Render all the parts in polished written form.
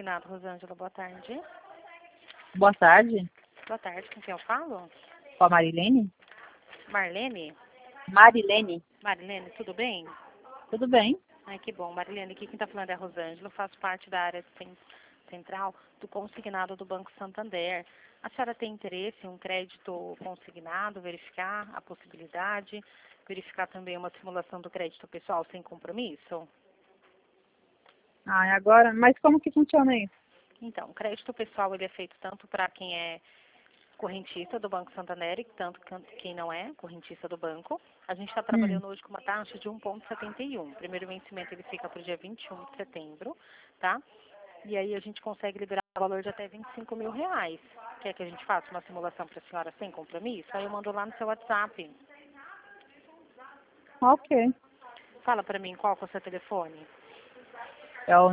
Consignado, Rosângela, boa tarde. Boa tarde. Boa tarde, com quem eu falo? Com a Marilene? Marlene? Marilene. Marilene, tudo bem? Tudo bem? Ai, que bom. Marilene, aqui quem está falando é a Rosângela, eu faço parte da área central do consignado do Banco Santander. A senhora tem interesse em um crédito consignado, verificar a possibilidade, verificar também uma simulação do crédito pessoal sem compromisso? Ah, agora, mas como que funciona isso? Então, o crédito pessoal ele é feito tanto para quem é correntista do Banco Santander, tanto quem não é correntista do banco. A gente está trabalhando hoje com uma taxa de 1,71. O primeiro vencimento ele fica para o dia 21 de setembro, tá? E aí a gente consegue liberar o valor de até R$ 25 mil. Quer que a gente faça uma simulação para a senhora sem compromisso? Aí eu mando lá no seu WhatsApp. Ok. Fala para mim qual que é o seu telefone. É o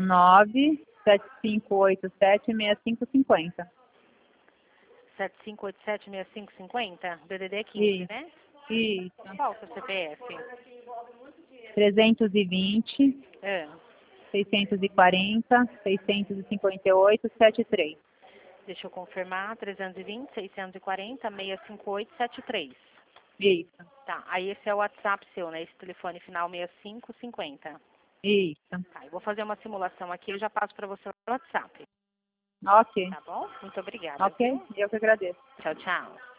975876550. 7587-6550, DDD 15, Isso. né? Isso. Qual o seu CPF? 320, É. 640, 658, 73. Deixa eu confirmar, 320, 640, 658, 73. Isso. Tá, aí esse é o WhatsApp seu, né? Esse telefone final 6550. Isso. Tá, eu vou fazer uma simulação aqui, eu já passo para você no WhatsApp. Ok. Tá bom? Muito obrigada, Ok. viu? Eu que agradeço. Tchau, tchau.